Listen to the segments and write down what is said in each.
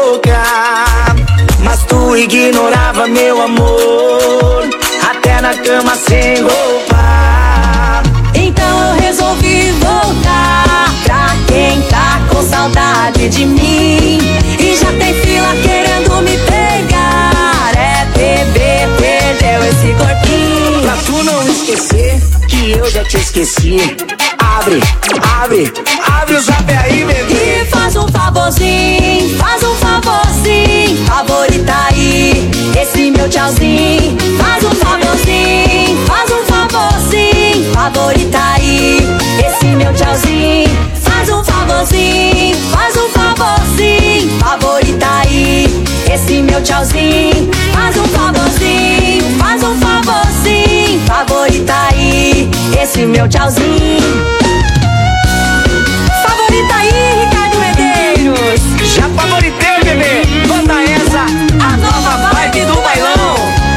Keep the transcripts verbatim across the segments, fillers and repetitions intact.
boca, mas tu ignorava meu amor, até na cama sem roupa. Então eu resolvi voltar pra quem tá com saudade de mim e já tem fila querendo me pegar. É bebê, perdeu esse corpinho. Pra tu não esquecer que eu já te esqueci, abre, abre, abre o zap aí, bebê. E faz um favorzinho, faz um favorzinho, favorita aí esse meu tchauzinho. Faz um favorzinho, faz um favorzinho, favorita aí esse meu tchauzinho. Faz um favorzinho, faz um favorzinho, favorita aí esse meu tchauzinho. Faz um favorzinho, faz um favorzinho, favorita aí esse meu tchauzinho. Favorita aí, Ricardo Medeiros. Já favoritei, bebê. Manda essa, a nova vibe do bailão.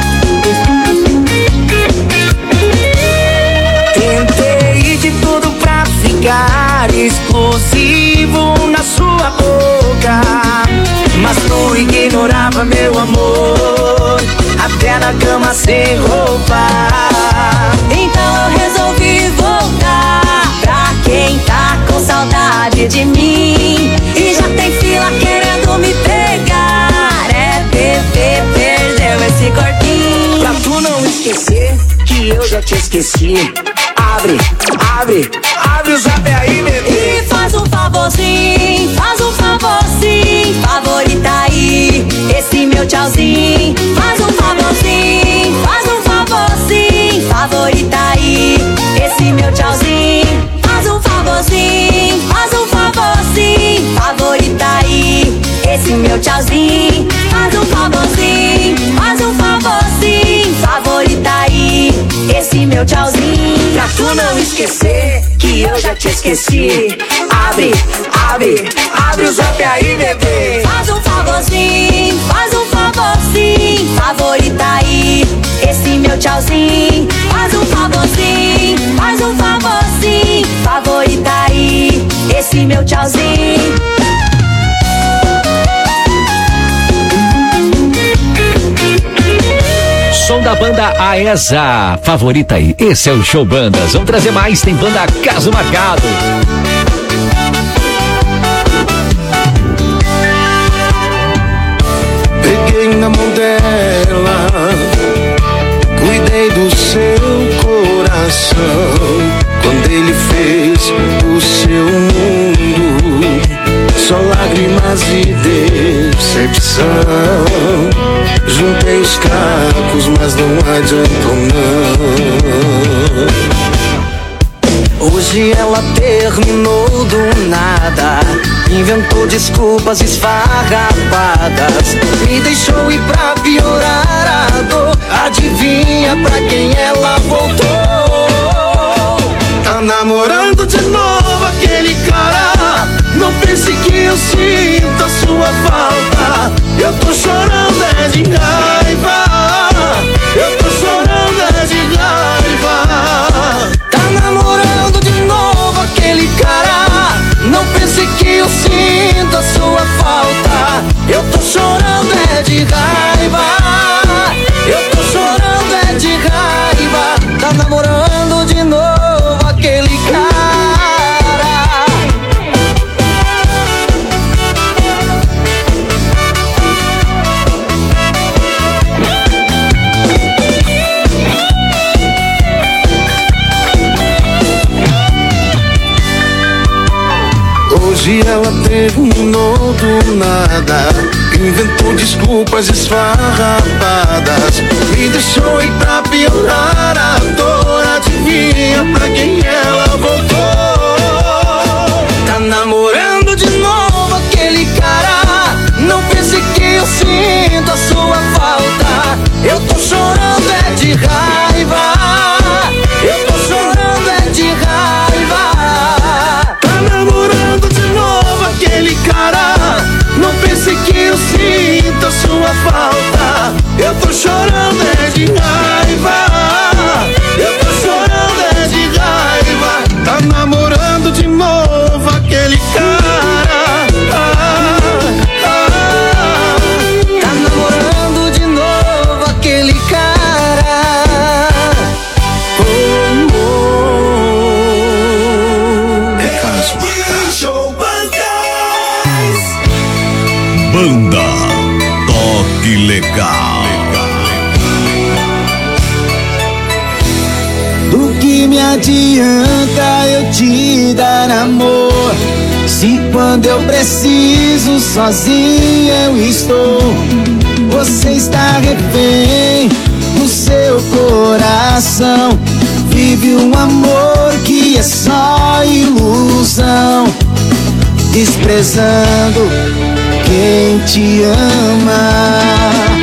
Tentei de tudo pra ficar exclusivo na sua boca, mas tu ignorava meu amor, até na cama sem roupa. Então eu resolvi voltar pra quem tá com saudade de mim e já tem fila querendo me pegar. É bebê, perdeu esse corpinho. Pra tu não esquecer que eu já te esqueci, abre, abre, abre o zap aí, bebê. E faz um favorzinho, faz um favorzinho, favorita aí esse meu tchauzinho. Faz um favorzinho, faz um favorzinho, favorita aí esse meu tchauzinho. Faz um favorzinho, faz um favorzinho, favorita aí esse meu tchauzinho. Faz um favorzinho, faz um favorzinho, favorita aí esse meu tchauzinho. Pra tu não esquecer que eu já te esqueci, abre, abre, abre o zap aí, bebê. Faz um favorzinho, faz um favorzinho, favorita aí esse meu tchauzinho. Faz um favorzinho, faz um favorzinho, favorita aí esse meu tchauzinho. Som da banda Aesa, favorita aí. Esse é o Show Bandas. Vamos trazer mais, tem banda Caso Marcado. Peguei na mão dela, cuidei do seu coração. Quando ele fez o seu mundo, só lágrimas e decepção. Juntei os cacos, mas não adiantou não. Hoje ela terminou do nada, inventou desculpas esfarrapadas, me deixou ir pra piorar a dor. Adivinha pra quem ela voltou? Tá namorando de novo aquele cara. Não pense que eu sinto a sua falta. Eu tô chorando é de raiva. Eu tô chorando é de raiva. Tá namorando de novo aquele cara. Não pense que eu sinto a sua falta. Eu tô chorando é de raiva. Eu tô chorando é de raiva. Tá namorando de novo aquele cara. Hoje ela terminou do nada, inventou desculpas esfarrapadas, me deixou ir pra piorar a dor. Adivinha pra quem ela voltou? Tá namorando de novo aquele cara. Não pense que eu sinto a sua falta. Eu tô chorando é de raiva. Eu tô chorando é de raiva. Tá namorando de novo aquele cara. Não pense que eu sinto a sua falta. Eu tô chorando é de raiva. Eu tô chorando é de raiva. Banda Toque Legal. Do que me adianta eu te dar amor, se quando eu preciso sozinho eu estou? Você está refém do seu coração, vive um amor que é só ilusão, desprezando quem te ama.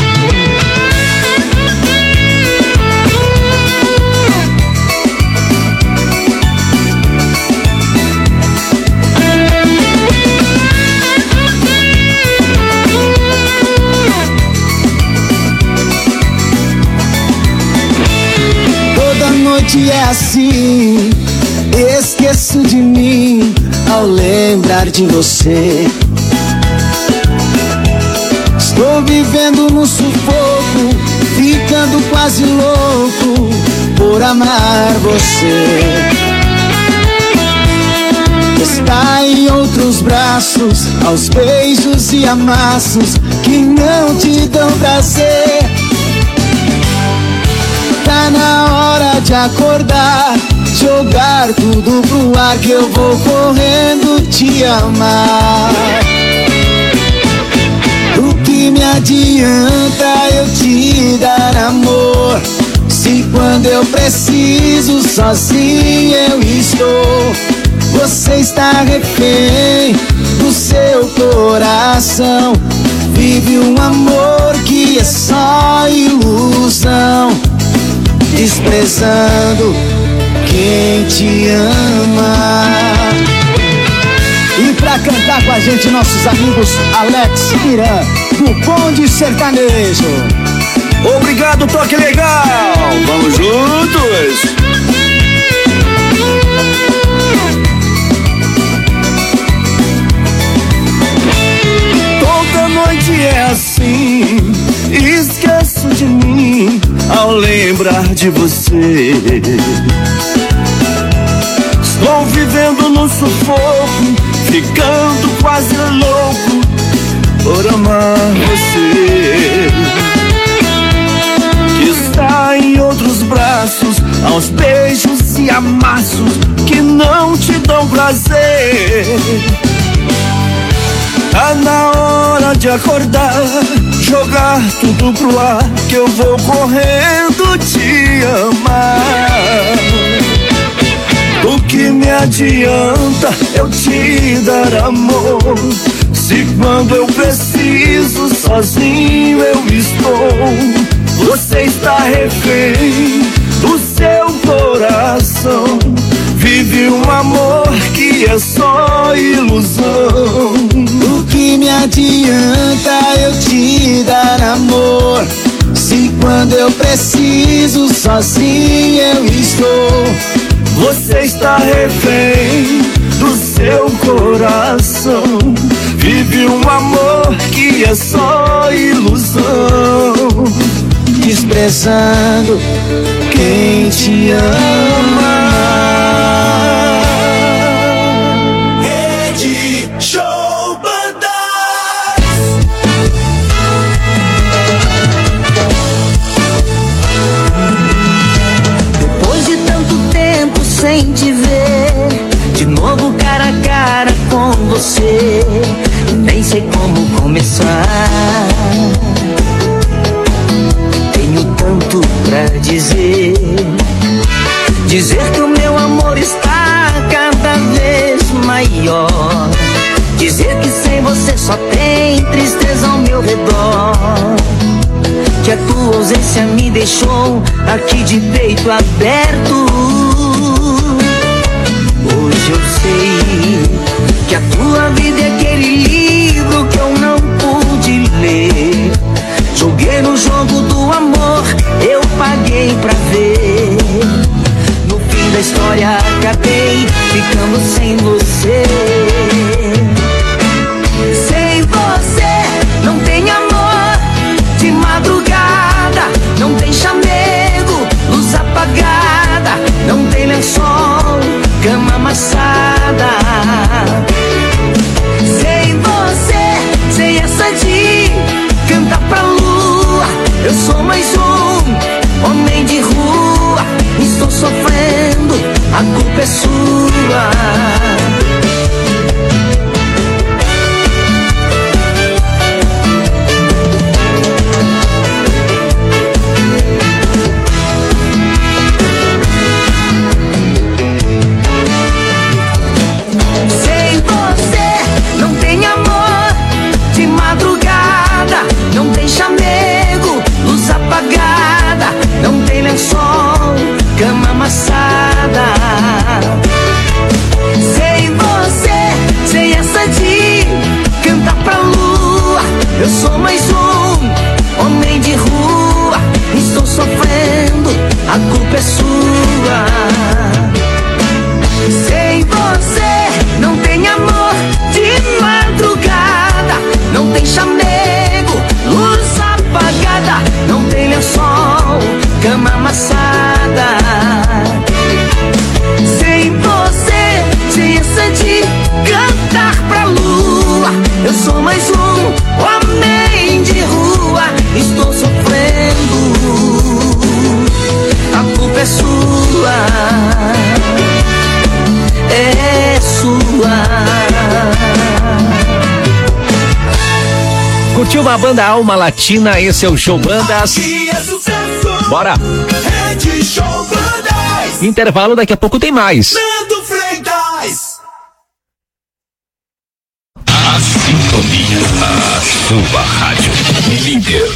É assim, esqueço de mim ao lembrar de você. Estou vivendo no sufoco, ficando quase louco por amar você. Está em outros braços, aos beijos e amassos que não te dão prazer. Tá na hora de acordar, jogar tudo pro ar que eu vou correndo te amar. O que me adianta eu te dar amor, se quando eu preciso sozinho eu estou? Você está refém do seu coração, vive um amor que é só ilusão, desprezando quem te ama. E pra cantar com a gente, nossos amigos Alex e Irã, do Bonde Sertanejo. Obrigado, Toque Legal. Vamos juntos. Toda noite é assim, esqueço de mim ao lembrar de você. Estou vivendo no sufoco, ficando quase louco por amar você, que está em outros braços, aos beijos e amassos que não te dão prazer. Tá na hora de acordar, jogar tudo pro ar que eu vou correndo te amar. O que me adianta eu te dar amor, se quando eu preciso sozinho eu estou? Você está refém do seu coração, vive um amor que é só ilusão. O que me adianta eu te dar amor, se quando eu preciso sozinho eu estou? Você está refém do seu coração, vive um amor que é só ilusão, desprezando quem te ama. Rede Show Bandas. Depois de tanto tempo sem te ver, de novo cara a cara com você, nem sei como começar. Tenho tanto pra dizer, dizer que o meu amor está cada vez maior, dizer que sem você só tem tristeza ao meu redor, que a tua ausência me deixou aqui de peito aberto. Hoje eu sei que a tua vida é aquele livro que eu não pude ler. Joguei no jogo do amor, eu paguei pra ver. No fim da história acabei ficando sem você. Sem você não tem amor de madrugada, não tem chamego, luz apagada, não tem lençol, cama amassada. Sem você a culpa é sua. Sem você não tem amor de madrugada, não tem chamego, luz apagada, não tem lençol, cama amassada. Sem você, sem essa de cantar pra lua, eu sou mais um homem de rua, estou sofrendo, a culpa é sua. Sem você não tem amor de madrugada, não tem chamego, luz apagada, não tem lençol, cama amassada. Sem você, sem essa de cantar pra lua, eu sou mais um homem de rua, estou sofrendo, a culpa é sua, é sua. Curtiu uma banda Alma Latina? Esse é o Show Bandas. Aqui é sucesso. Bora! Rede Show Bandas. Intervalo, daqui a pouco tem mais. Nando Freitas. A sintonia, a sua rádio líder.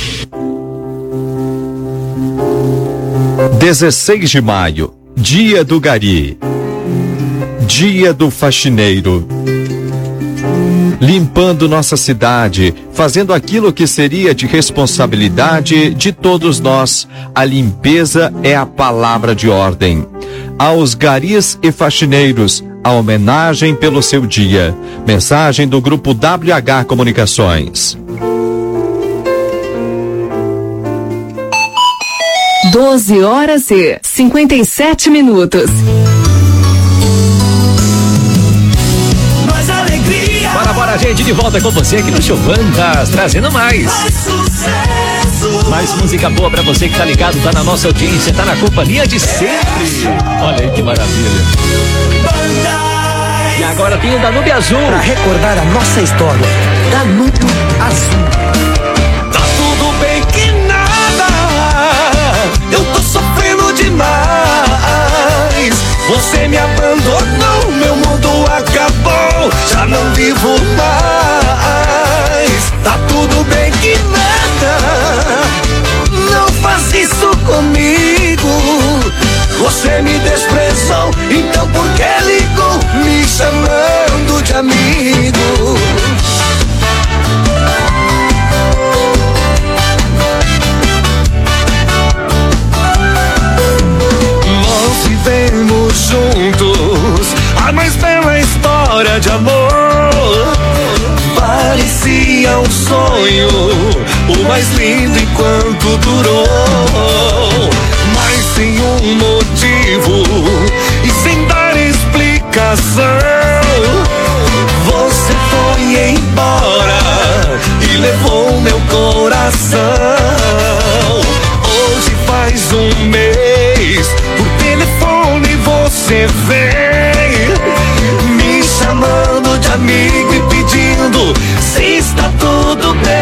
dezesseis de maio, dia do gari, dia do faxineiro. Limpando nossa cidade, fazendo aquilo que seria de responsabilidade de todos nós. A limpeza é a palavra de ordem. Aos garis e faxineiros, a homenagem pelo seu dia. Mensagem do Grupo W H Comunicações. doze horas e cinquenta e sete minutos. Mais alegria. Bora, bora, gente, de volta com você aqui no Show Bandas, trazendo mais. Mais sucesso. Mais música boa pra você que tá ligado, tá na nossa audiência, tá na companhia de sempre. Olha aí que maravilha. Bandas. E agora tem o Danube Azul. Pra recordar a nossa história, Danube Azul. Tá tudo bem que nada, eu tô sofrendo demais. Você me abandonou, meu mundo acabou, já não vivo mais. Tá tudo bem que nada, não faz isso comigo. Você me desprezou, então por que ligou, me chamando de amigo? Nós vivemos juntos a mais bela história de amor. Parecia um sonho, o mais lindo enquanto durou. Mas sem um motivo e sem dar explicação, você foi embora e levou meu coração. Hoje faz um mês, por telefone você vem me chamando de amigo e pedindo se está tudo bem.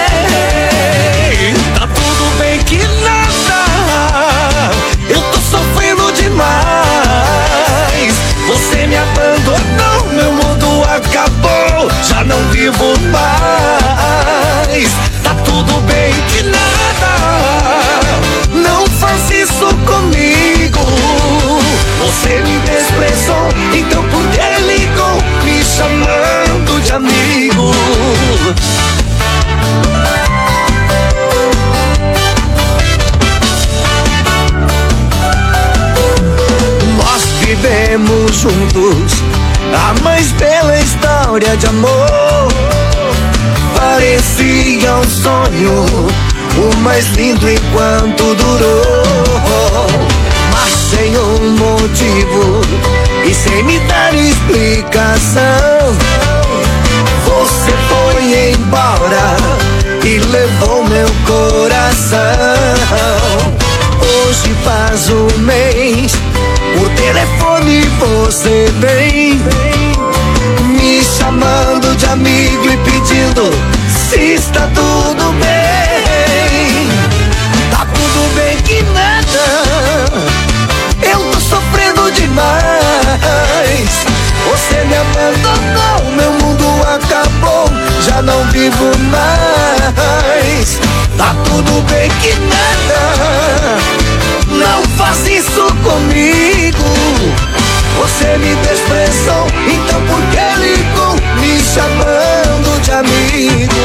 Tá tudo bem que nada, eu tô sofrendo demais. Você me abandonou, meu mundo acabou, já não vivo mais. Tá tudo bem que nada, não faz isso comigo. Você me desprezou, então por que ligou, me chamando de amigo? Nós vivemos juntos a mais bela história de amor. Parecia um sonho, o mais lindo enquanto durou. Mas sem um motivo e sem me dar explicação, você foi embora e levou meu coração. Hoje faz um mês, por telefone você vem me chamando de amigo e pedindo se está tudo bem. Tá tudo bem que nada, eu tô sofrendo demais. Você me abandonou, meu mundo acabou, já não vivo mais. Tá tudo bem que nada, não faz isso comigo. Você me desprezou, então por que ligou me chamando de amigo?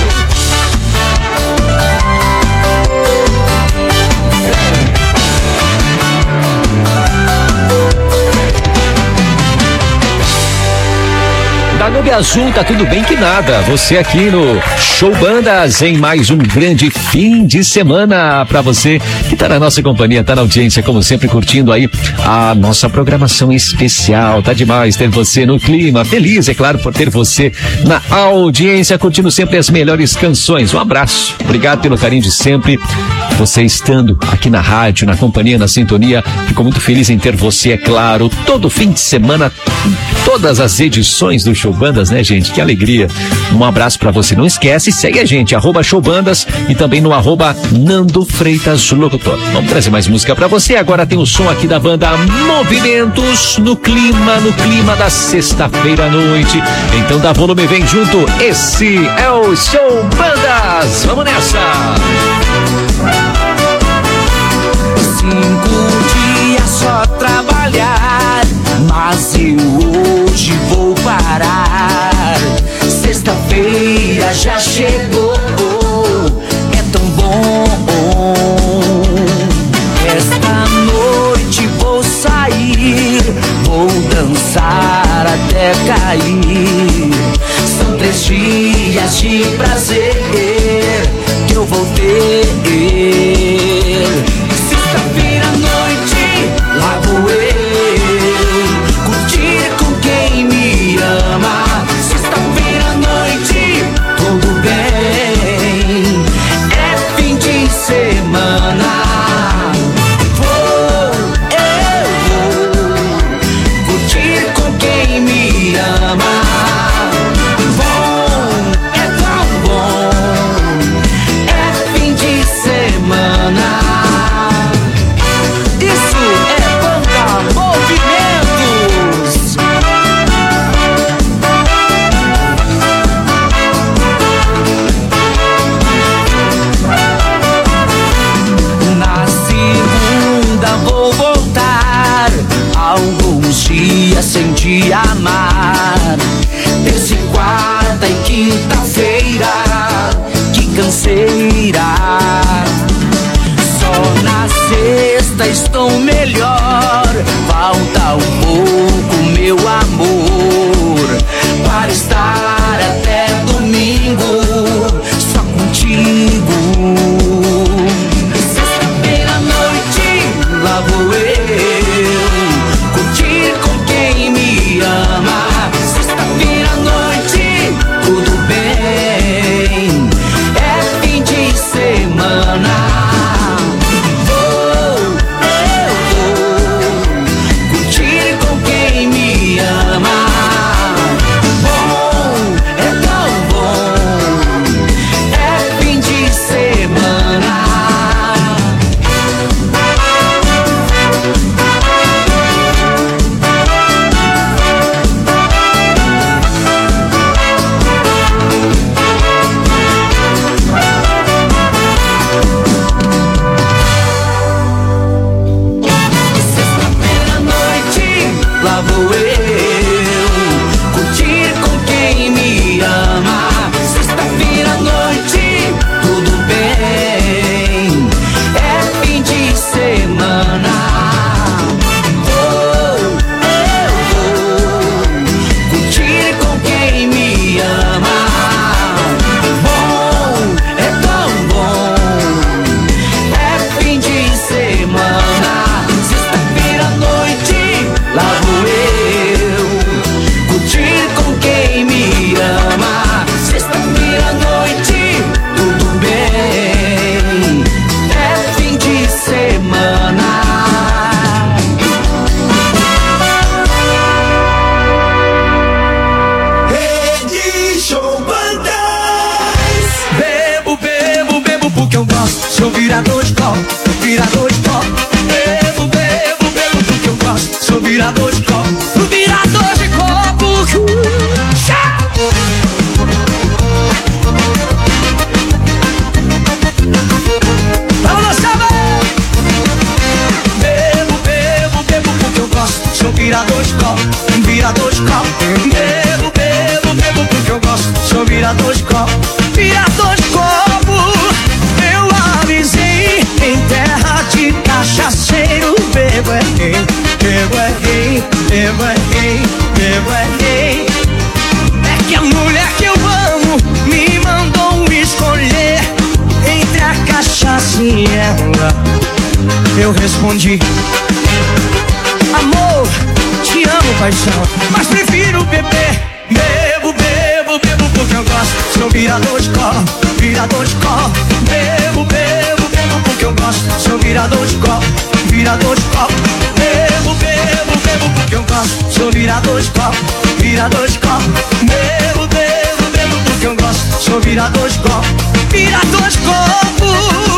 Danube Azul, tá tudo bem que nada. Você aqui no Show Bandas em mais um grande fim de semana pra você que tá na nossa companhia, tá na audiência, como sempre, curtindo aí a nossa programação especial. Tá demais ter você no clima. Feliz, é claro, por ter você na audiência, curtindo sempre as melhores canções. Um abraço. Obrigado pelo carinho de sempre. Você estando aqui na rádio, na companhia, na sintonia. Fico muito feliz em ter você, é claro, todo fim de semana, todas as edições do Show Bandas, né, gente? Que alegria. Um abraço pra você. Não esquece, segue a gente, arroba Showbandas e também no arroba Nando Freitas Locutor. Vamos trazer mais música pra você. Agora tem o som aqui da banda Movimentos, no clima, no clima da sexta-feira à noite. Então dá volume, vem junto. Esse é o Show Bandas. Vamos nessa! Cinco dias só trabalhar, mas eu hoje vou parar. Sexta-feira já chegou, é tão bom. Esta noite vou sair, vou dançar até cair. São três dias de prazer que eu vou ter. Sexta-feira à noite, lá vou eu curtir com quem me ama. Sexta-feira à noite, tudo bem, é fim de semana. Vou, eu vou curtir com quem me ama. Bom, é tão bom, é fim de semana. Isso é banda Movimentos. Na segunda vou voltar, alguns dias sem te amar. Terça e quarta e quinta-feira, que canseira. Só na sexta estou melhor, falta um pouco, meu amor, para estar até domingo só contigo. Sexta-feira à noite, lá vou eu curtir com quem me ama. Sexta-feira à noite, tudo bem, é fim de Sou virador de copo, virador de copo. Bebo, bebo, bebo porque eu gosto. Sou virador de copo, virador de copo. Vamos dançar, bebo, bebo, bebo porque eu gosto. Sou virador de copo, virador de copo. Bebo, bebo, bebo porque eu gosto. Sou virador de copo, virador de copo. Eu avisei em terra de cachaceiro. Bebo é rei, bebo é rei, bebo é rei, bebo é rei. É que a mulher que eu amo me mandou escolher entre a cachaça e ela. Eu respondi: amor, te amo, paixão, mas prefiro beber. Bebo, bebo, bebo porque eu gosto. Sou virador de copo, virador de copo. Bebo, bebo, bebo porque eu gosto. Sou virador de copo, virador de copo. Bebo, bebo, bebo porque eu gosto. Sou virador de copo, virador de copo. Bebo, bebo, bebo porque eu gosto. Sou virador de copo, virador de copo.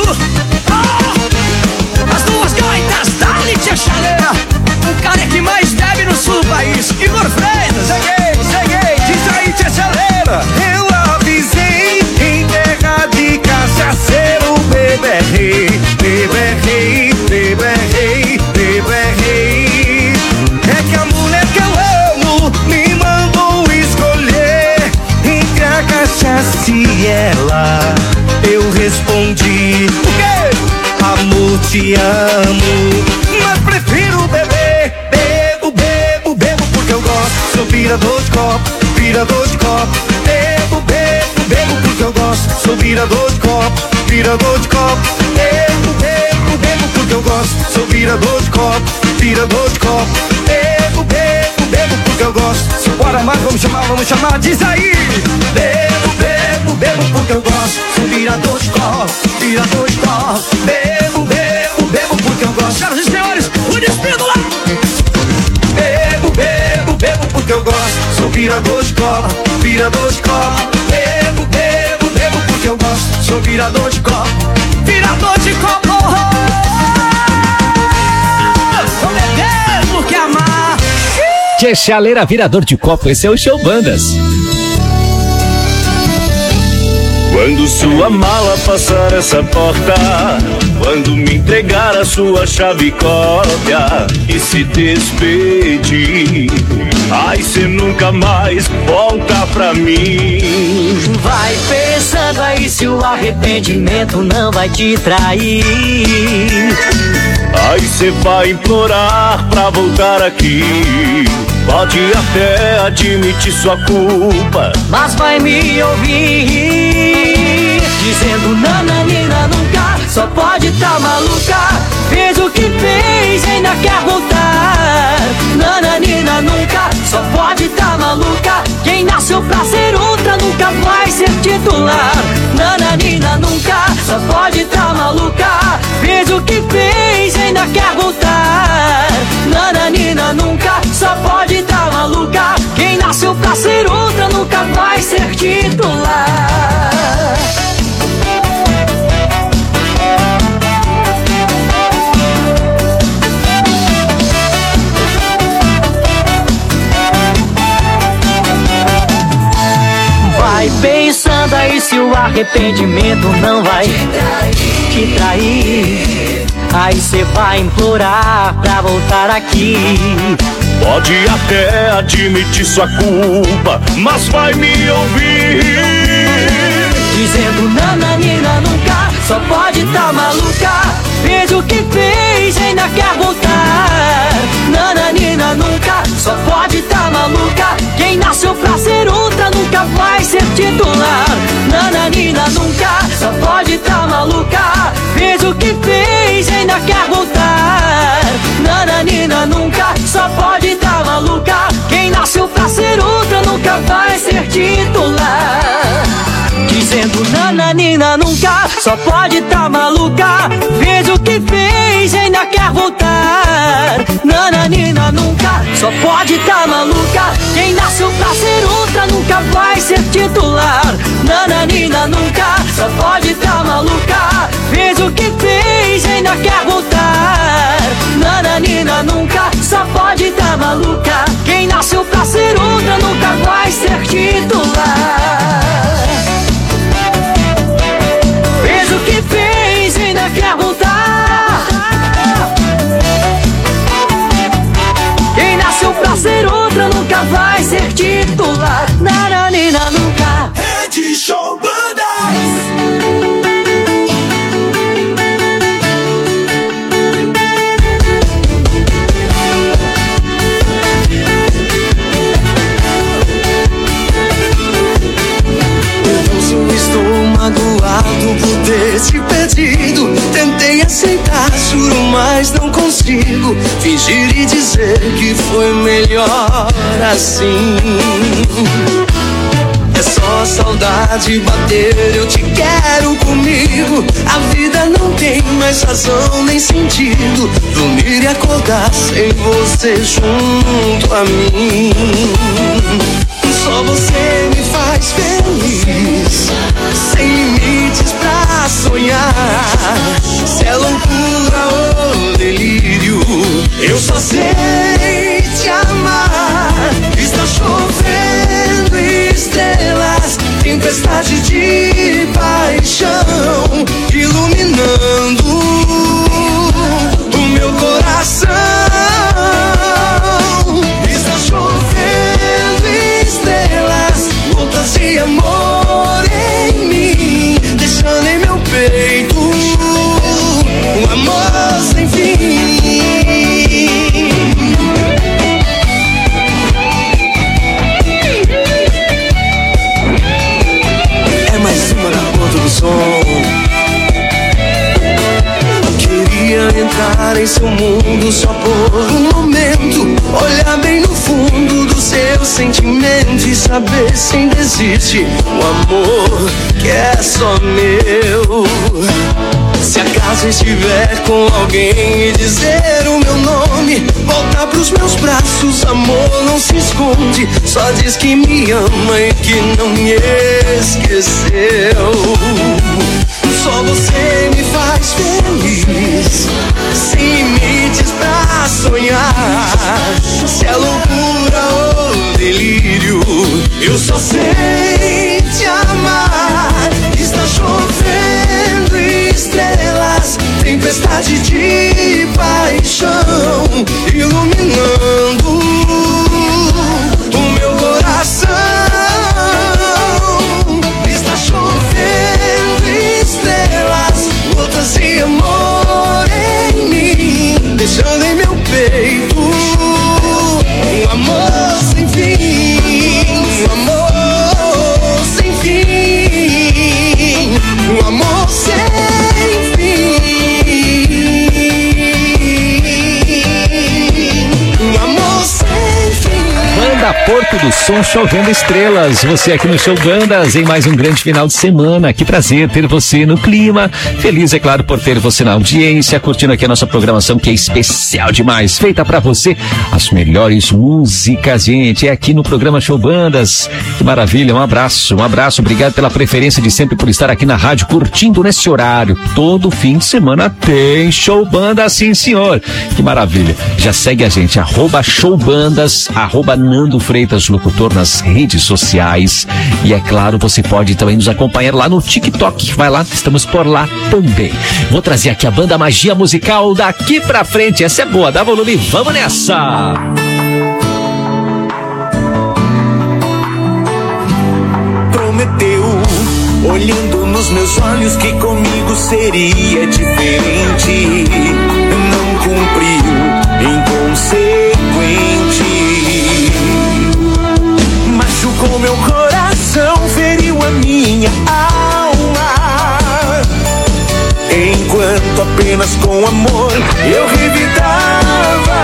Oh! As duas gaitas da Lídia Chaleira. O cara que mais bebe no sul do país. Igor Freitas, cheguei, cheguei. Diz aí, Tia Chaleira. Eu avisei em terra de cachaceiro. Bebo é rei, bebo é rei, bebo é rei, bebo é rei. É que a mulher que eu amo me mandou escolher entre a cachaça e ela. Eu respondi: o quê? Amor, te amo, mas prefiro beber. Bebo, bebo, bebo porque eu gosto. Sou virador de copo, virador de copo. Bebo, bebo, bebo porque eu gosto. Sou virador de copo, virador de copo. Bebo, bebo, bebo porque eu gosto. Sou virador de copo, virador de copo. Bebo, bebo, bebo porque eu gosto. Bora mais, vamos chamar, vamos chamar, diz aí. Bebo, bebo, bebo porque eu gosto. Sou virador de copo, virador de copo. Bebo, bebo, bebo porque eu gosto. Senhoras e senhores, o despido lá. Bebo, bebo, bebo porque eu gosto. Sou virador de copo, virador de copo. Bebo, bebo, bebo porque eu gosto. Sou virador de copo, virador de copo. Vou beber porque amar. Tia Chaleira, virador de copo, esse é o Show Bandas. Quando sua mala passar essa porta, quando me entregar a sua chave cópia e se despedir, ai, cê nunca mais volta pra mim. Vai pensando aí se o arrependimento não vai te trair. Aí cê vai implorar pra voltar aqui. Pode até admitir sua culpa, mas vai me ouvir dizendo nananina nunca. Só pode tá maluca. Fez o que fez, ainda quer voltar. Nananina nunca. Só pode tá maluca. Quem nasceu pra ser outra nunca vai ser titular. Nananina nunca. Só pode tá maluca. Fez o que fez, ainda quer voltar. Nananina nunca. Só pode tá maluca. Quem nasceu pra ser outra nunca vai ser titular. Vai pensando aí se o arrependimento não vai te trair. Aí cê vai implorar pra voltar aqui. pode até admitir sua culpa, mas vai me ouvir dizendo nananina nunca. Só pode tá maluca. Fez o que fez, ainda quer voltar. Nananina nunca. Só pode tá maluca. Quem nasceu pra ser outra nunca vai ser titular. Nananina nunca. Só pode tá maluca. Fez o que fez, ainda quer voltar. Nananina nunca. Só pode tá maluca. Quem nasceu pra ser outra nunca vai ser titular. Dizendo nananina nunca. Só pode tá maluca. Fez o que fez, ainda quer voltar. Nananina nunca. Só pode tá maluca. Quem nasceu pra ser outra nunca vai ser titular. Nananina nunca. Só pode tá maluca. Fez o que ainda quer voltar. Nananina nunca, só pode tá maluca. Quem nasceu pra ser outra nunca vai ser titular. Fez o que fez, ainda quer voltar. Quem nasceu pra ser outra nunca vai ser titular. Nananina nunca. Rede Show Bandas. Magoado por ter te perdido. Tentei aceitar, juro, mas não consigo fingir e dizer que foi melhor assim. É só saudade bater, eu te quero comigo. A vida não tem mais razão nem sentido. Dormir e acordar sem você junto a mim. Só você me faz feliz, sem limites pra sonhar. Se é loucura ou delírio, eu só sei te amar. Está chovendo estrelas, tempestade de paixão, iluminando o meu coração. Está chovendo estrelas, gotas de amor em mim, deixando em meu peito um amor sem fim. É mais uma na ponta do som. Queria entrar em seu mundo só por um momento, olhar bem no fundo do seu sentimento e saber se ainda existe um amor que é só meu. Se acaso estiver com alguém e dizer o meu nome, voltar pros meus braços, amor, não se esconde. Só diz que me ama e que não me esqueceu. Só você me faz feliz, sem limites pra sonhar. Se é loucura ou delírio, eu só sei te amar. Está chovendo estrelas, tempestade de paixão, iluminando o meu coração. Está chovendo estrelas, gotas de amor em mim, deixando em meu peito um amor sem fim, um amor sem fim, um amor sem fim, um amor sem fim. Banda Porto do Som, chovendo estrelas. Você aqui no Show Bandas em mais um grande final de semana. Que prazer ter você no clima. Feliz, é claro, por ter você na audiência, curtindo aqui a nossa programação, que é especial demais, feita pra você as melhores músicas, gente. É aqui no programa Show Bandas. Que maravilha, um abraço, um abraço. Obrigado pela preferência de sempre por estar aqui na rádio, curtindo nesse horário. Todo fim de semana tem Show Bandas, sim, senhor. Que maravilha. Já segue a gente, arroba Show Bandas, arroba Nando Freitas Locutor nas redes sociais. E é claro, você pode também nos acompanhar lá no TikTok. Vai lá, estamos por lá também. Vou trazer aqui a banda Magia Musical daqui pra frente. Essa é boa, dá volume, vamos nessa! Prometeu, olhando nos meus olhos, que comigo seria diferente. Não cumpriu, inconsequente. Machucou meu coração, feriu a minha alma. Enquanto apenas com amor eu revidava.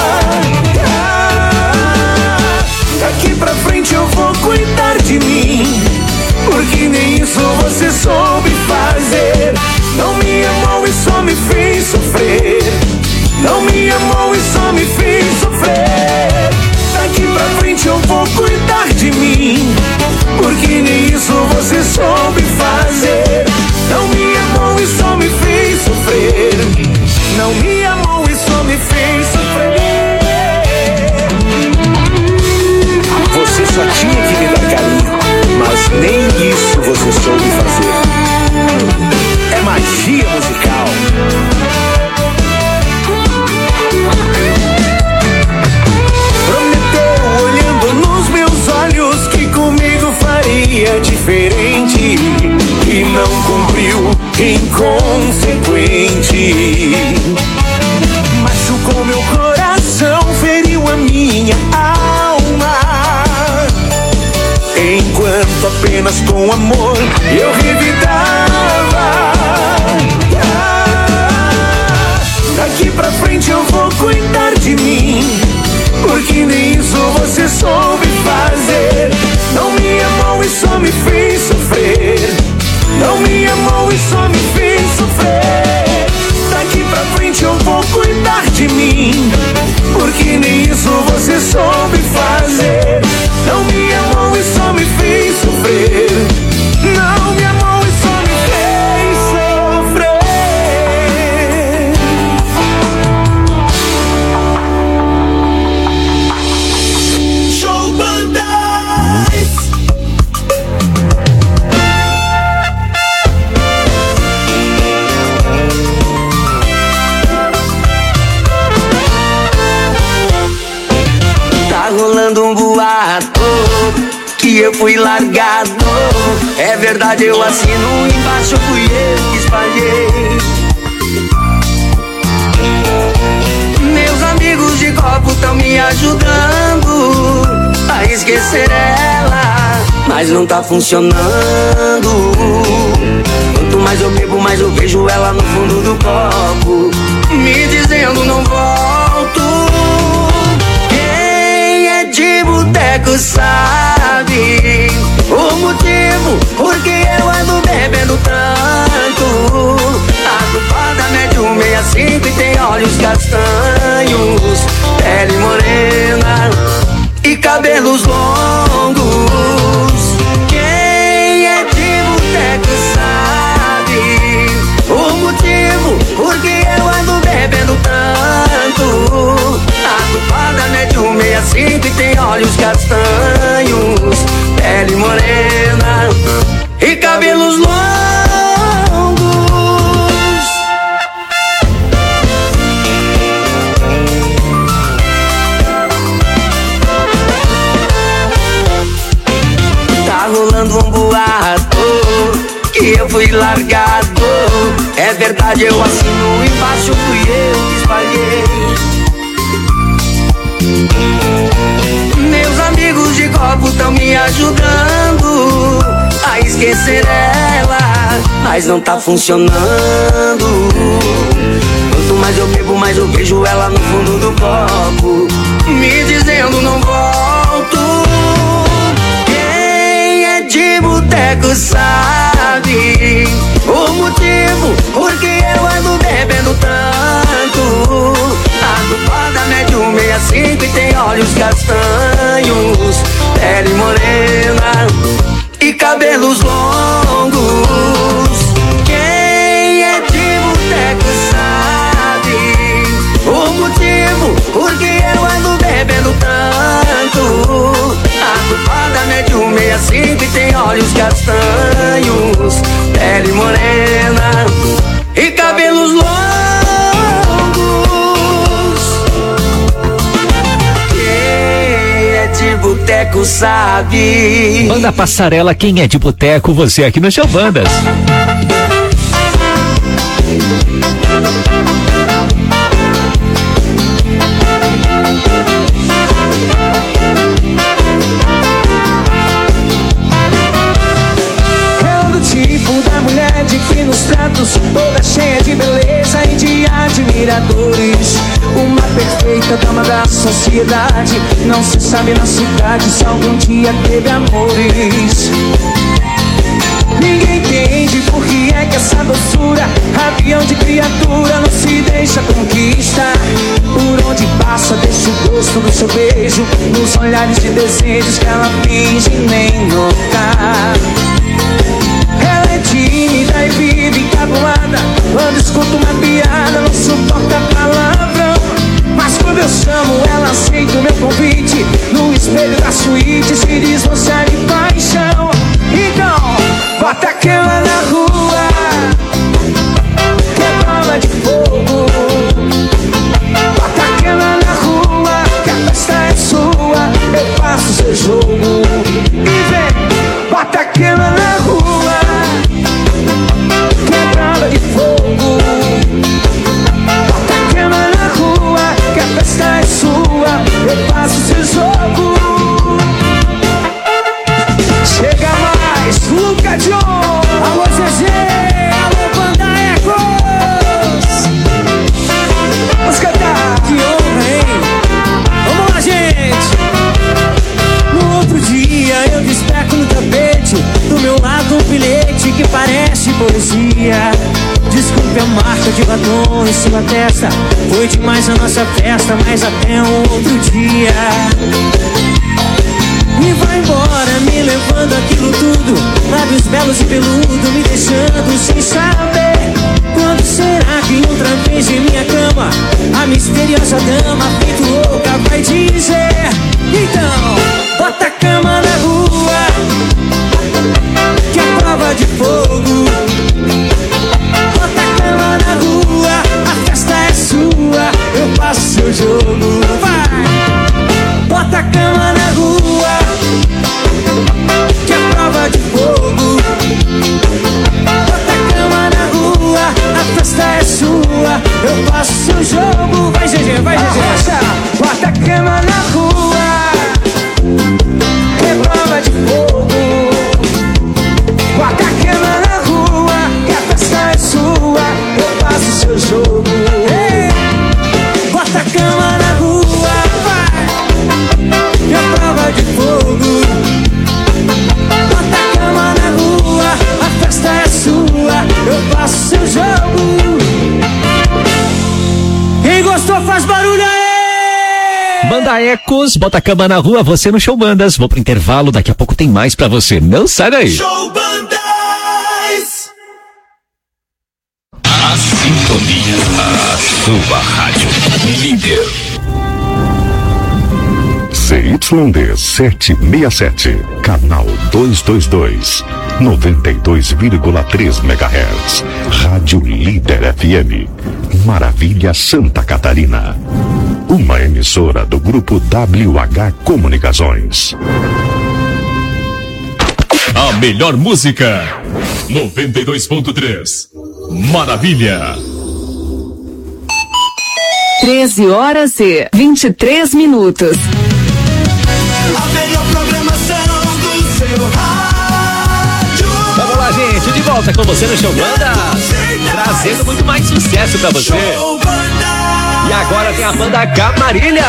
Daqui pra frente eu vou cuidar de mim, porque nem isso você soube fazer. Não me amou e só me fez sofrer. Não me amou e só me fez sofrer. Daqui pra frente eu vou cuidar de mim, porque nem isso você soube fazer. Não me amou e só me fez sofrer. inconsequente. Machucou meu coração, feriu a minha alma. Enquanto apenas com amor eu revidava. Ah, daqui pra frente eu vou cuidar de mim, porque nem isso você soube fazer. Não me amou e só me fez sofrer. Não me amou e só me fez sofrer. Daqui pra frente eu vou cuidar de mim, porque nem isso você soube fazer. Não me amou e só me fez sofrer. Não me amou e só me fez sofrer. Show Bandas. Tá rolando um boato que eu fui largado. É verdade, eu assino embaixo, fui eu que espalhei. Meus amigos de copo tão me ajudando a esquecer ela, mas não tá funcionando. Quanto mais eu bebo, mais eu vejo ela no fundo do copo, me dizendo não volto. Quem é de boteco sabe o motivo por que eu ando bebendo tanto. A culpada mede um meia cinco e tem olhos castanhos, pele morena e cabelos longos. Quem é de boteco sabe o motivo por que eu ando bebendo tanto. A culpada mede um meia cinco e tem olhos castanhos, pele morena e cabelos longos. Tá rolando um boato que eu fui largado. É verdade, eu assino embaixo, fui eu que espalhei. Meus amigos de copo tão me ajudando a esquecer ela, mas não tá funcionando. Quanto mais eu bebo, mais eu vejo ela no fundo do copo, me dizendo não volto. Quem é de boteco sabe o motivo por que eu ando bebendo tanto. A culpada mede um meia cinco e tem olhos castanhos, pele morena e cabelos longos. Quem é de boteco sabe o motivo por que eu ando bebendo tanto. A culpada mede um meia cinco e tem olhos castanhos, pele morena e cabelos longos. Quem é de boteco sabe. Banda Passarela, quem é de boteco, você aqui no Show Bandas. De que nos tratos, toda cheia de beleza e de admiradores. Uma perfeita dama da sociedade, não se sabe na cidade se algum dia teve amores. Ninguém entende por que é que essa doçura, avião de criatura, não se deixa conquistar. Por onde passa deixa o gosto do seu beijo, nos olhares de desejos que ela finge nem notar. Ela é tímida e vive encabulada, quando escuta uma piada não suporta palavrão. Mas quando eu chamo ela aceita o meu convite, no espelho da suíte se desmancha de paixão. Então, bota aquela na rua, que é bola de fogo. Bota aquela na rua, que a festa é sua, eu faço seu jogo. E vem, bota aquela hipocrisia. Desculpe a marca de batom em sua testa. Foi demais a nossa festa, mas até um outro dia. E vai embora, me levando aquilo tudo, lábios belos e peludo, me deixando sem saber. Quando será que outra vez em minha cama a misteriosa dama feito louca vai dizer: então, bota a cama na rua, que é prova de fogo. Bota a cama na rua, a festa é sua, eu passo seu jogo. Vai! Bota a cama na rua, que é prova de fogo. Bota a cama na rua, a festa é sua, eu passo seu jogo. Vai, G G, vai, G G. Bota a cama na rua, que é prova de fogo. Bota a cama na rua, que a festa é sua, eu passo seu jogo. Ei! Bota a cama na rua, vai, que é prova de fogo. Bota a cama na rua, a festa é sua, eu passo seu jogo. Quem gostou faz barulho aí! Banda Ecos, bota a cama na rua, você no Show Bandas. Vou pro intervalo, daqui a pouco tem mais pra você. Não sai daí. Show Bandas! A sintonia, a sua rádio líder. C Y D setecentos e sessenta e sete, canal duzentos e vinte e dois, noventa e dois vírgula três megahertz, Rádio Líder F M, Maravilha, Santa Catarina. Uma emissora do grupo W H Comunicações. A melhor música, noventa e dois ponto três, Maravilha. treze horas e vinte e três minutos. A melhor programação do seu rádio. Vamos lá, gente, de volta com você no Show Bandas, trazendo muito mais sucesso pra você. E agora tem a banda Camarilha.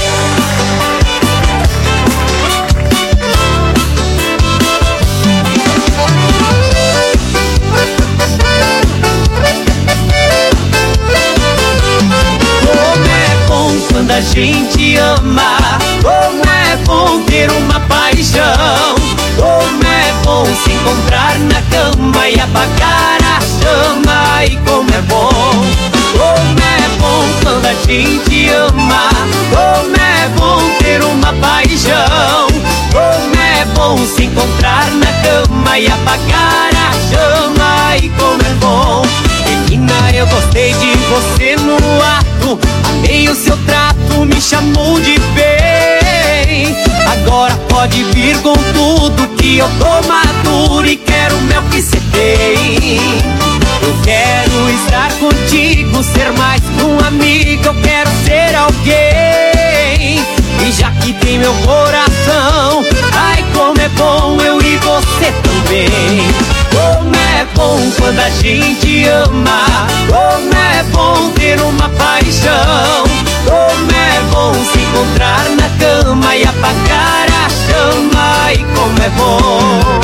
Como é bom quando a gente ama, como é bom ter uma paixão, como é bom se encontrar na cama e apagar a chama. E como é bom, como é bom quando a gente ama, como é bom ter uma paixão, como é bom se encontrar na cama e apagar a chama. E como é bom, menina, eu gostei de você no ato, amei o seu trato, me chamou de bem. Agora pode vir com tudo que eu tô maduro e quero o meu que cê tem. Eu quero estar contigo, ser mais que um amigo, eu quero ser alguém. E já que tem meu coração, ai como é bom eu e você também. Como é bom quando a gente ama, como é bom ter uma paixão, como é bom se encontrar na cama e apagar a chama. E como é bom.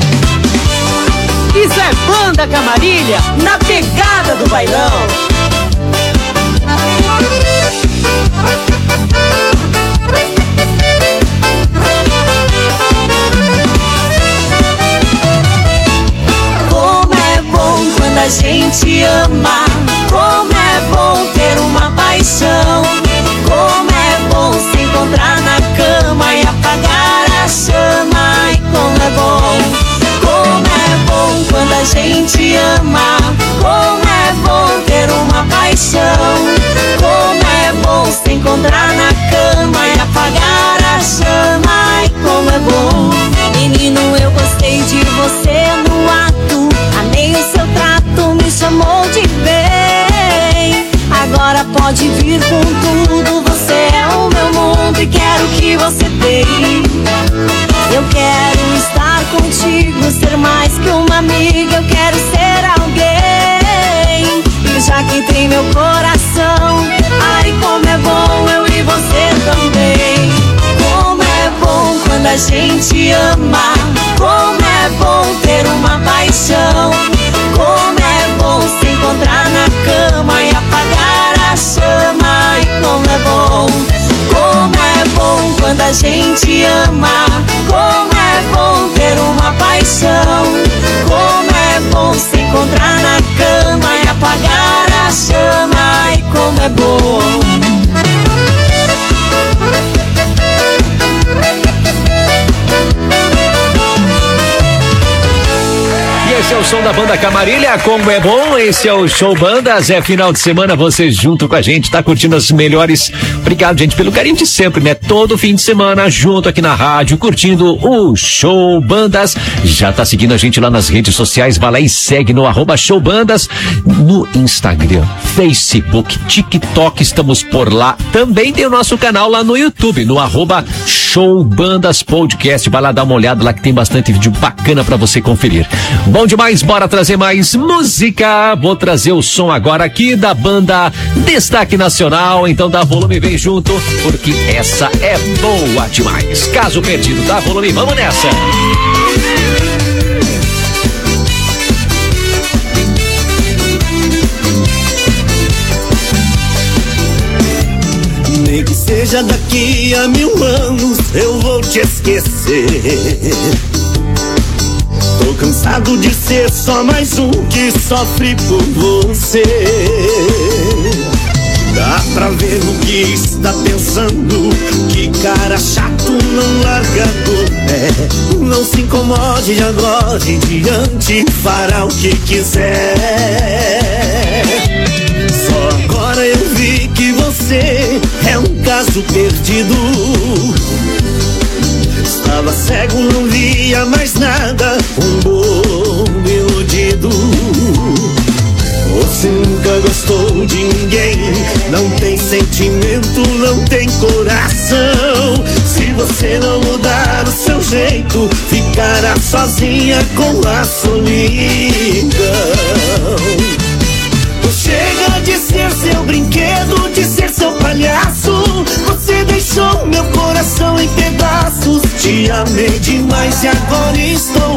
Isso é banda Camarilha, na pegada do bailão. Como é bom quando a gente ama, como é bom ter uma paixão, como é bom se encontrar na cama e apagar a chama. E como é bom, como é bom quando a gente ama, como é bom ter uma paixão, como é bom se encontrar na cama e apagar a chama. E como é bom, menino, eu gostei de você no ato, amei o seu trato, me chamou de bem. Agora pode vir com tudo, você é o meu mundo e quero que você tem. Eu quero estar contigo, ser mais que uma amiga, eu quero ser alguém. E já que tem meu coração, ai como é bom eu e você também. Como é bom quando a gente ama, como é bom ter uma paixão, como é bom. Esse é o som da banda Camarilha, como é bom, esse é o Show Bandas, é final de semana, você junto com a gente, tá curtindo as melhores, obrigado gente pelo carinho de sempre, né, todo fim de semana junto aqui na rádio, curtindo o Show Bandas, já tá seguindo a gente lá nas redes sociais, vai lá e segue no arroba Show Bandas, no Instagram, Facebook, TikTok, estamos por lá, também tem o nosso canal lá no YouTube, no arroba Show Bandas Podcast, vai lá dar uma olhada lá que tem bastante vídeo bacana pra você conferir. Bom demais, bora trazer mais música. Vou trazer o som agora aqui da banda Destaque Nacional. Então dá volume, vem junto, porque essa é boa demais. Caso perdido, dá volume, vamos nessa. Nem que seja daqui a mil anos, eu vou te esquecer. Tô cansado de ser só mais um que sofre por você. Dá pra ver no que está pensando, que cara chato, não larga do pé. Não se incomode agora, em diante fará o que quiser. Só agora eu vi que você é um caso perdido. Estava cego, não via mais nada, um bobo iludido. Você nunca gostou de ninguém, não tem sentimento, não tem coração. Se você não mudar o seu jeito, ficará sozinha com a solidão. Chega de ser seu brinquedo, de ser seu palhaço. Você deixou meu coração em pedaços. Te amei demais e agora estou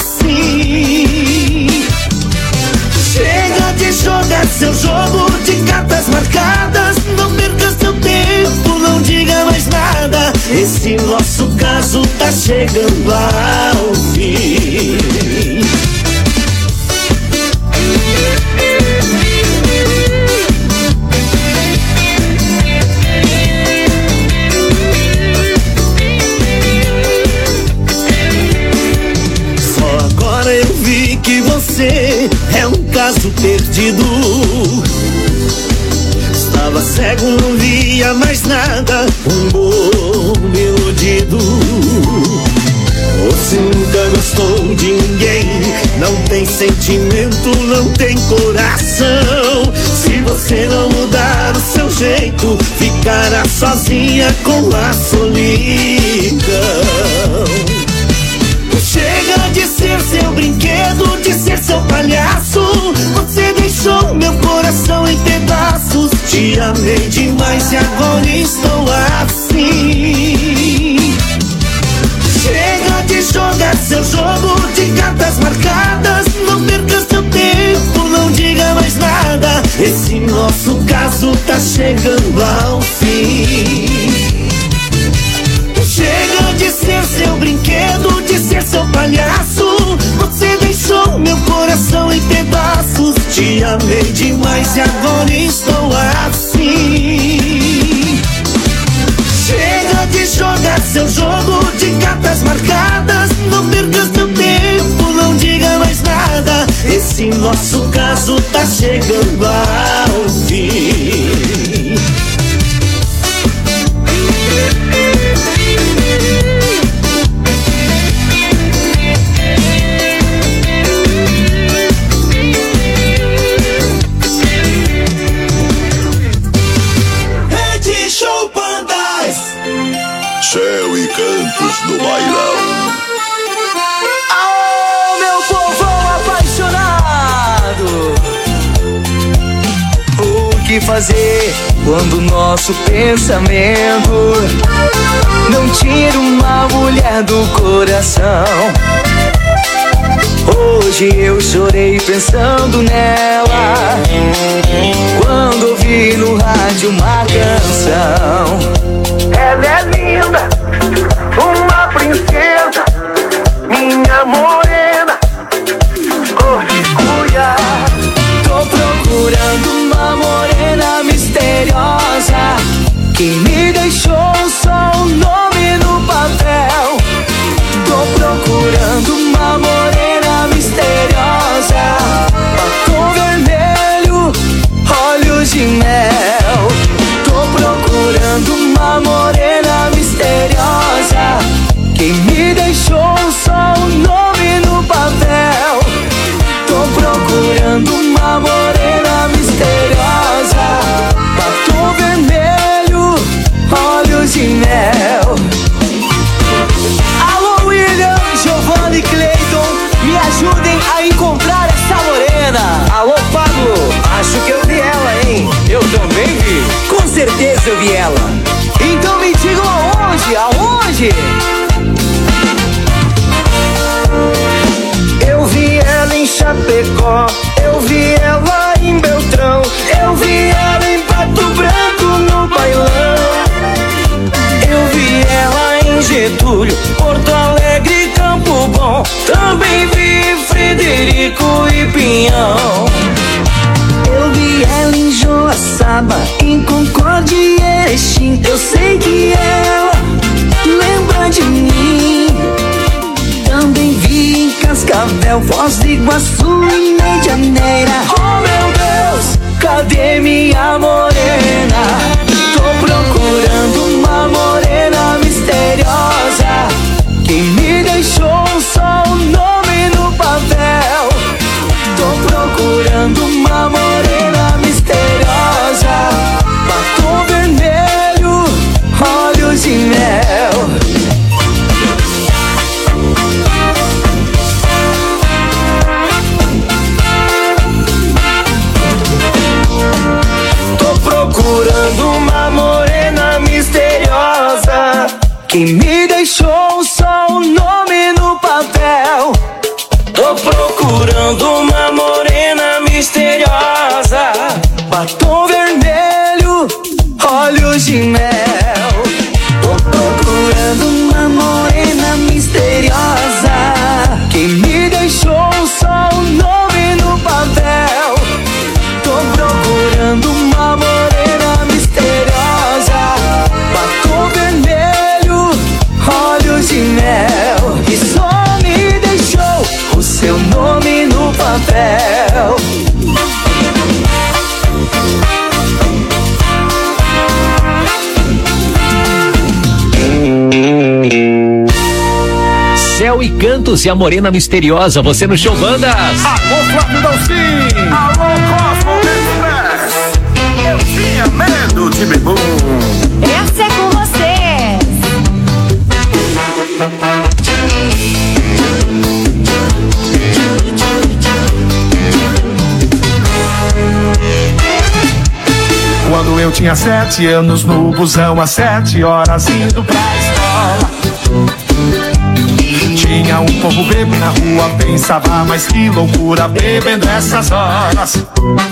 assim. Chega de jogar seu jogo de cartas marcadas. Não perca seu tempo, não diga mais nada. Esse nosso caso tá chegando ao fim. Que você é um caso perdido. Estava cego, não via mais nada, um bobo iludido. Você nunca gostou de ninguém, não tem sentimento, não tem coração. Se você não mudar o seu jeito, ficará sozinha com a solidão. Chega de ser seu brinquedo, de ser seu palhaço. Você deixou meu coração em pedaços. Te amei demais e agora estou assim. Chega de jogar seu jogo de cartas marcadas. Não perca seu tempo, não diga mais nada. Esse nosso caso tá chegando ao fim. Chega de ser seu brinquedo, de ser seu palhaço. Você deixou meu coração em pedaços. Te amei demais e agora estou assim. Chega de jogar seu jogo de cartas marcadas. Não perca seu tempo, não diga mais nada. Esse nosso caso tá chegando ao fim. Céu e cantos no bailão. Oh, meu povão apaixonado, o que fazer quando nosso pensamento não tira uma mulher do coração? Hoje eu chorei pensando nela, quando ouvi no rádio uma canção. Ela é linda, uma princesa, minha morena, cor de cuia. Tô procurando uma morena misteriosa certeza eu vi ela. Então me digam aonde, aonde? Eu vi ela em Chapecó, eu vi ela em Beltrão, eu vi ela em Pato Branco no bailão. Eu vi ela em Getúlio, Porto Alegre, Campo Bom. Também vi Frederico e Pinhão. Eu vi ela em Joaçaba, em Concórdia e Erechim. Eu sei que ela lembra de mim. Também vi em Cascavel, Foz do Iguaçu e Medianeira. Oh meu Deus, cadê minha morena? Tô procurando uma morena misteriosa que me deixou só o nome no papel. Tô procurando uma morena misteriosa, batom vermelho, olhos de mel. Procurando uma morena misteriosa que me deixou só o nome no papel. Tô procurando uma morena misteriosa, batom vermelho, olhos de mel. Tô procurando uma morena misteriosa que me deixou só o nome no papel. Tô procurando uma morena misteriosa, batom vermelho, olhos de mel. E só me deixou o seu nome no papel. Céu e Cantos e a Morena Misteriosa, você no Show Bandas. Alô, Flávio Dalcin! Alô, Cosmo Express! Eu tinha medo de bebum. Essa é com vocês. Quando eu tinha sete anos, no busão às sete horas indo pra escola, tinha um povo bebo na rua, pensava, mas que loucura bebendo essas horas.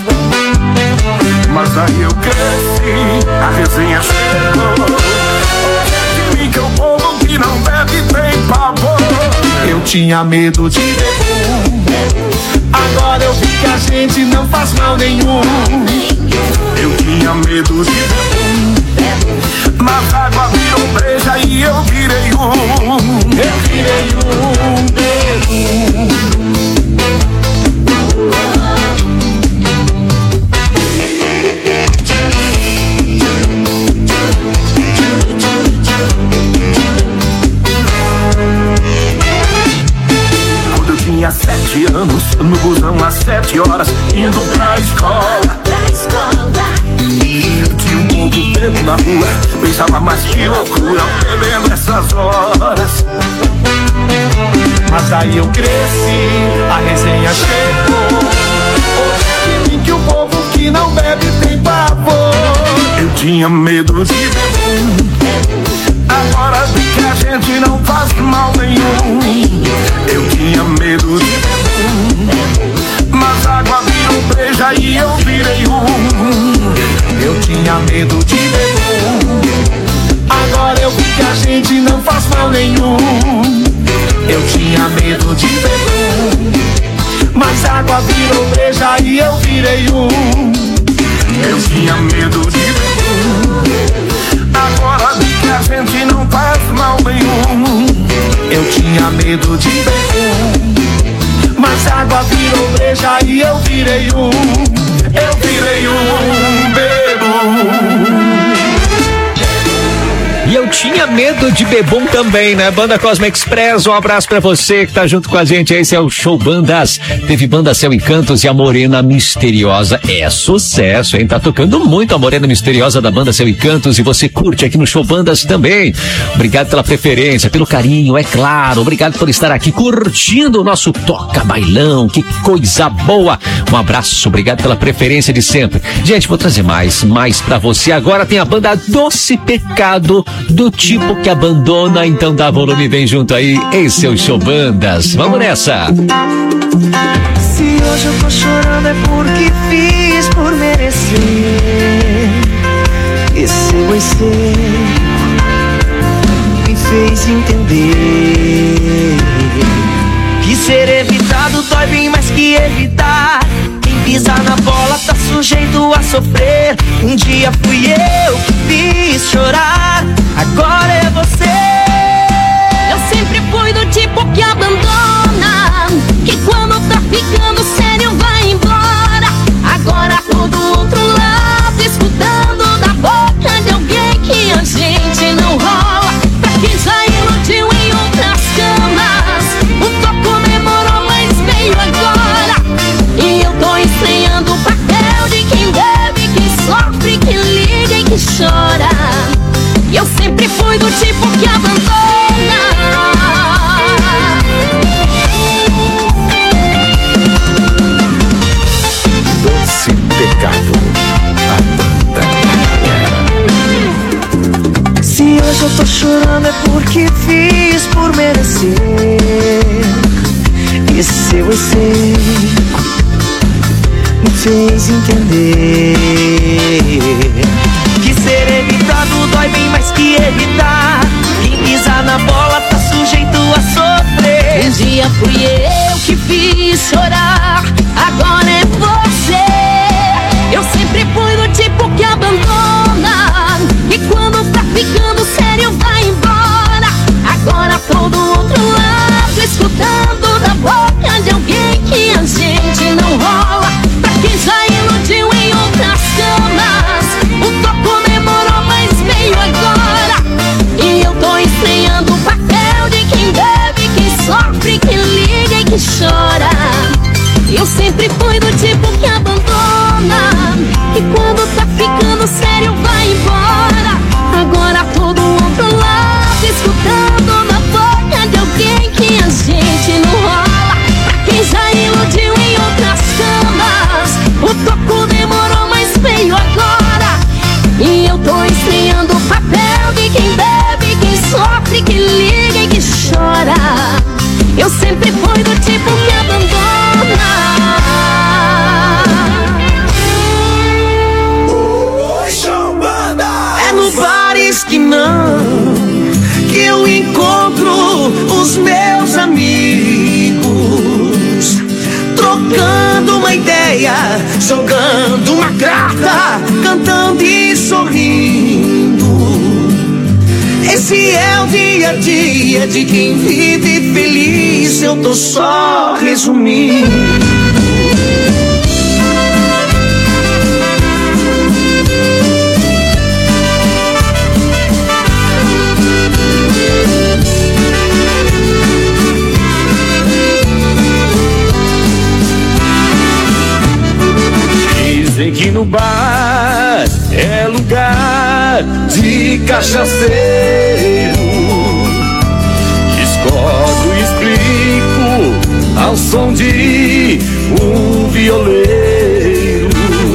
Mas aí eu cresci, a resenha chegou. De mim que o povo que não bebe tem pavor. Eu tinha medo de bebum, agora eu vi que a gente não faz mal nenhum. Eu tinha medo de bebum, mas a água virou breja e eu virei um. Eu virei um bebum. Quando eu tinha sete anos, no busão às sete horas, indo pra escola, tinha um povo bebo na rua, pensava, mas que loucura bebendo essas horas. Mas aí eu cresci, a resenha chegou. Hoje que o povo que não bebe tem pavor. Eu tinha medo de bebum, agora vi que a gente não faz mal nenhum. Eu tinha medo de bebum, mas a água virou breja e eu virei um. Eu tinha medo de bebum, agora eu vi que a gente não faz mal nenhum. Eu tinha medo de bebum, mas a água virou breja e eu virei um. Eu tinha medo de bebum, agora vi que a gente não faz mal nenhum. Eu tinha medo de bebum, mas a água virou breja e eu virei um. Eu virei um bebum. E eu tinha medo de bebum também, né? Banda Cosmo Express, um abraço pra você que tá junto com a gente. Esse é o Show Bandas. Teve Banda Céu e Cantos e a Morena Misteriosa. É sucesso, hein? Tá tocando muito a Morena Misteriosa da Banda Céu e Cantos e você curte aqui no Show Bandas também. Obrigado pela preferência, pelo carinho, é claro. Obrigado por estar aqui curtindo o nosso Toca Bailão. Que coisa boa. Um abraço, obrigado pela preferência de sempre. Gente, vou trazer mais, mais pra você. Agora tem a banda Doce Pecado, do tipo que abandona, então dá volume, vem junto aí. Esse é o Show Bandas. Vamos nessa. Se hoje eu tô chorando é porque fiz por merecer. Esse eu me fez entender que ser evitado dói bem mais que evitar. Quem pisar na bola tá sujeito a sofrer. Um dia fui eu que fiz chorar, agora é você. Eu sempre fui do tipo que abandona, que quando tá ficando sério vai embora. Agora tô do outro lado, escutando da boca de alguém que a gente não rola. Pra quem já iludiu em outras camas, o toco demorou, mas veio agora. E eu tô estreando o papel de quem bebe, que sofre, que liga e que chora. E eu sempre fui do tipo que abandona. Doce Pecado, a banda. Se hoje eu tô chorando é porque fiz por merecer. E seu seco me fez entender que ser evitado dói bem mais que evitar. Quem pisar na bola tá sujeito a sofrer. Um dia fui eu que fiz chorar, agora é você. Eu sempre fui do tipo que abandona, e quando tá ficando sério vai embora. Agora tô do outro lado, escutando da boca de alguém que a gente não rola. Pra quem já iludiu em outras camas, o toco demorou, mas veio agora. E eu tô estreando o papel de quem bebe, que sofre, que liga e que chora. Eu sempre fui do tipo que abandona, que quando tá ficando sério vai embora. Agora tô do outro lado, escutando na boca de alguém que a gente não rola. Pra quem já iludiu em outras camas, o toco demorou, mas veio agora. E eu tô estreando o papel de quem bebe, quem sofre, que liga e que chora. Eu sempre fui do tipo que abandona. É no bares que não, que eu encontro os meus amigos, trocando uma ideia, jogando uma carta, cantando e sorrindo. Esse é o dia a dia de quem vive feliz, eu tô só resumindo. Dizem que no bar é lugar de cachaceiro. Discordo e explico ao som de um violeiro.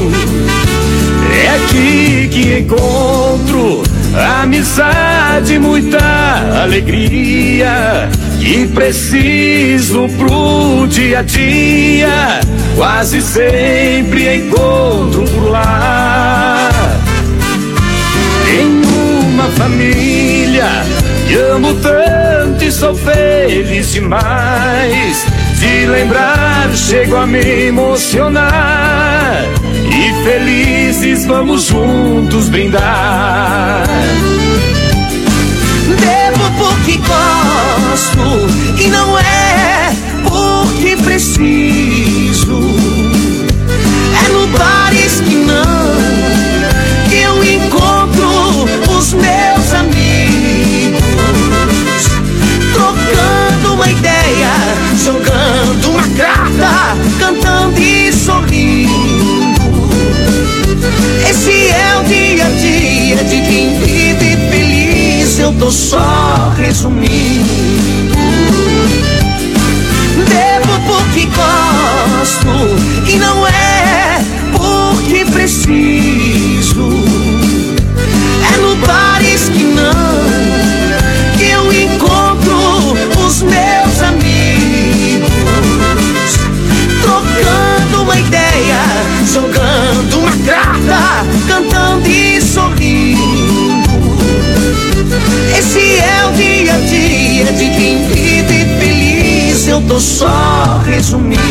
É aqui que encontro amizade, muita alegria que preciso pro dia a dia. Quase sempre encontro por lá. Em uma família que amo tanto e sou feliz demais. De lembrar chego a me emocionar. E felizes vamos juntos brindar. Bebo porque gosto e não é porque preciso. É no bares que não, que eu encontro os meus amigos, tô só resumindo. Devo porque gosto e não é porque preciso. É no bares que não que eu encontro os meus amigos, trocando uma ideia, jogando uma carta, cantando e sorrindo. Esse é o dia a dia de quem vive feliz. Eu tô só resumindo.